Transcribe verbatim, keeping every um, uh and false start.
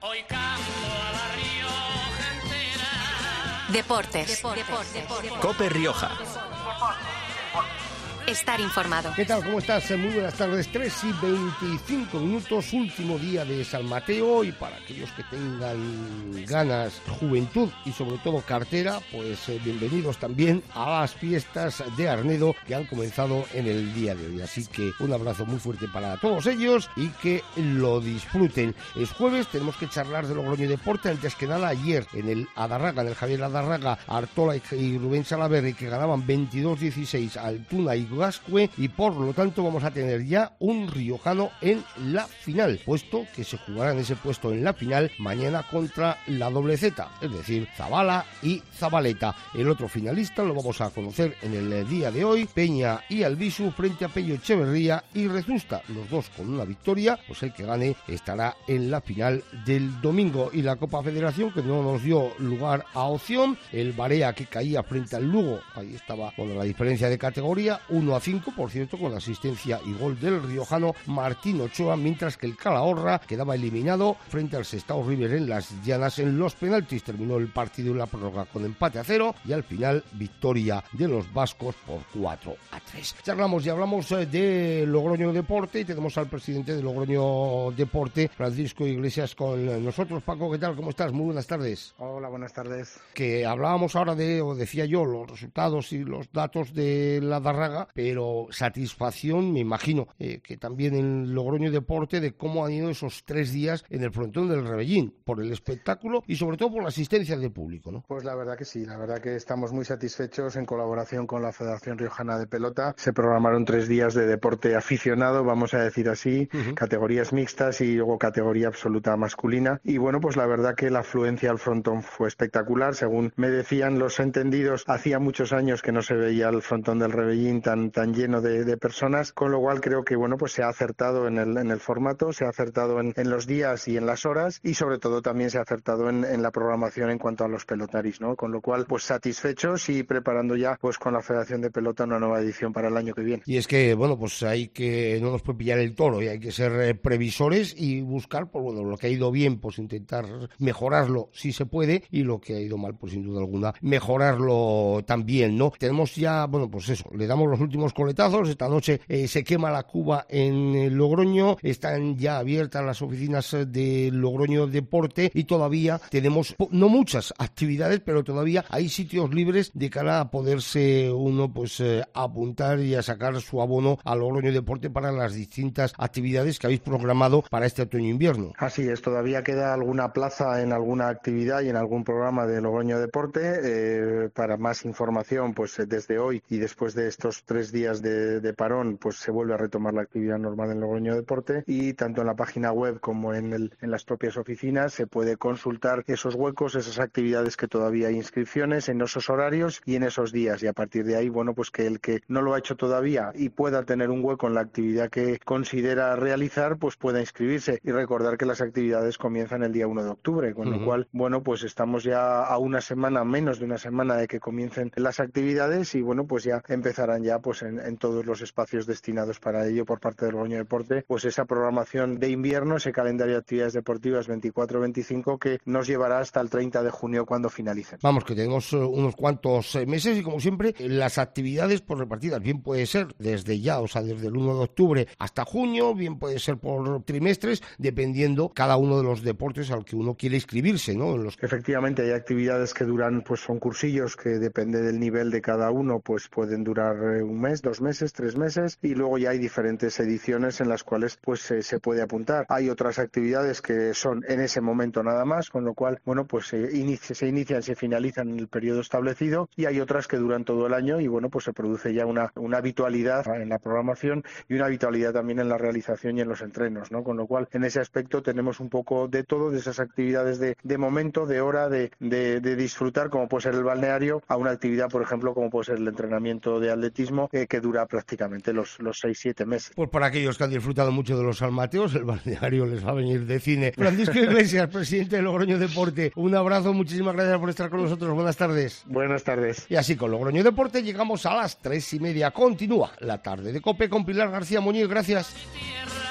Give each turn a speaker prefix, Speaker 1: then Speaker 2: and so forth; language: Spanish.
Speaker 1: Hoy canto a la Rioja entera.
Speaker 2: Deportes. Deportes. Deportes.
Speaker 3: Cope Rioja.
Speaker 2: Estar informado.
Speaker 4: ¿Qué tal? ¿Cómo estás? Muy buenas tardes. tres y veinticinco minutos, último día de San Mateo, y para aquellos que tengan ganas, juventud y sobre todo cartera, pues eh, bienvenidos también a las fiestas de Arnedo que han comenzado en el día de hoy. Así que un abrazo muy fuerte para todos ellos y que lo disfruten. Es jueves, tenemos que charlar de Logroño Deporte. Antes que nada, ayer en el Adarraga, en el Javier Adarraga, Artola y Rubén Salaverry, que ganaban veintidós dieciséis al Tuna y Gascue, y por lo tanto vamos a tener ya un riojano en la final, puesto que se jugará en ese puesto en la final mañana contra la doble Z, es decir, Zabala y Zabaleta. El otro finalista lo vamos a conocer en el día de hoy, Peña y Albisu frente a Pello Echeverría y Rezusta, los dos con una victoria, pues el que gane estará en la final del domingo. Y la Copa Federación, que no nos dio lugar a opción, el Barea que caía frente al Lugo, ahí estaba con la diferencia de categoría, uno a cinco, por cierto, con la asistencia y gol del riojano Martín Ochoa, mientras que el Calahorra quedaba eliminado frente al Sestao River en las Llanas en los penaltis. Terminó el partido en la prórroga con empate a cero y al final victoria de los vascos por cuatro a tres. Charlamos y hablamos de Logroño Deporte y tenemos al presidente de Logroño Deporte, Francisco Iglesias, con nosotros. Paco, ¿qué tal? ¿Cómo estás? Muy buenas tardes.
Speaker 5: Hola, buenas tardes.
Speaker 4: Que hablábamos ahora de, o decía yo, los resultados y los datos de la Darraga, pero satisfacción, me imagino, eh, que también en Logroño Deporte, de cómo han ido esos tres días en el frontón del Rebellín, por el espectáculo y sobre todo por la asistencia del público, ¿no?
Speaker 5: Pues la verdad que sí, la verdad que estamos muy satisfechos. En colaboración con la Federación Riojana de Pelota se programaron tres días de deporte aficionado, vamos a decir así, uh-huh. categorías mixtas y luego categoría absoluta masculina, y bueno, pues la verdad que la afluencia al frontón fue espectacular. Según me decían los entendidos, hacía muchos años que no se veía el frontón del Rebellín tan, tan lleno de, de personas, con lo cual creo que bueno, pues se ha acertado en el, en el formato, se ha acertado en, en los días y en las horas, y sobre todo también se ha acertado en, en la programación en cuanto a los pelotaris, ¿no? Con lo cual, pues satisfechos y preparando ya pues con la Federación de Pelota una nueva edición para el año que viene.
Speaker 4: Y es que, bueno, pues hay que, no nos puede pillar el toro y hay que ser eh, previsores y buscar, pues bueno, lo que ha ido bien, pues intentar mejorarlo si se puede, y lo que ha ido mal, pues sin duda alguna, mejorarlo también, ¿no? Tenemos ya, bueno, pues eso, le damos los últimos coletazos. Esta noche eh, se quema la Cuba en eh, Logroño, están ya abiertas las oficinas de Logroño Deporte y todavía tenemos, no muchas actividades, pero todavía hay sitios libres de cara a poderse uno pues eh, apuntar y a sacar su abono a Logroño Deporte para las distintas actividades que habéis programado para este otoño-invierno.
Speaker 5: Así es, todavía queda alguna plaza en alguna actividad y en algún programa de Logroño Deporte. Eh, para más información, pues desde hoy y después de estos tres días de, de parón, pues se vuelve a retomar la actividad normal en Logroño Deporte, y tanto en la página web como en, el, en las propias oficinas se puede consultar esos huecos, esas actividades que todavía hay inscripciones en esos horarios y en esos días, y a partir de ahí, bueno, pues que el que no lo ha hecho todavía y pueda tener un hueco en la actividad que considera realizar, pues pueda inscribirse. Y recordar que las actividades comienzan el día uno de octubre, con uh-huh. lo cual, bueno, pues estamos ya a una semana, menos de una semana de que comiencen las actividades, y bueno, pues ya empezarán ya pues en, en todos los espacios destinados para ello por parte del Logroño Deporte, pues esa programación de invierno, ese calendario de actividades deportivas veinticuatro veinticinco que nos llevará hasta el treinta de junio cuando finalicen.
Speaker 4: Vamos, que tenemos unos cuantos meses y como siempre las actividades por repartidas, bien puede ser desde ya, o sea, desde el uno de octubre hasta junio, bien puede ser por trimestres, dependiendo cada uno de los deportes al que uno quiere inscribirse, ¿no? En los...
Speaker 5: Efectivamente, hay actividades que duran, pues son cursillos que depende del nivel de cada uno, pues pueden durar un mes, dos meses, tres meses, y luego ya hay diferentes ediciones en las cuales pues eh, se puede apuntar. Hay otras actividades que son en ese momento nada más, con lo cual, bueno, pues eh, inicia, se inician, se finalizan en el periodo establecido, y hay otras que duran todo el año, y bueno, pues se produce ya una, una habitualidad en la programación y una habitualidad también en la realización y en los entrenos, ¿no? Con lo cual, en ese aspecto tenemos un poco de todo, de esas actividades de, de momento, de hora, de, de, de disfrutar, como puede ser el balneario, a una actividad, por ejemplo, como puede ser el entrenamiento de atletismo, eh, que dura prácticamente los, los seis, siete meses.
Speaker 4: Pues para aquellos que han disfrutado mucho de los San Mateos, el balneario les va a venir de cine. Francisco Iglesias, presidente de Logroño Deporte, un abrazo, muchísimas gracias por estar con nosotros, buenas tardes.
Speaker 5: Buenas tardes.
Speaker 4: Y así con Logroño Deporte llegamos a las tres y media. Continúa la tarde de COPE con Pilar García Muñiz, gracias.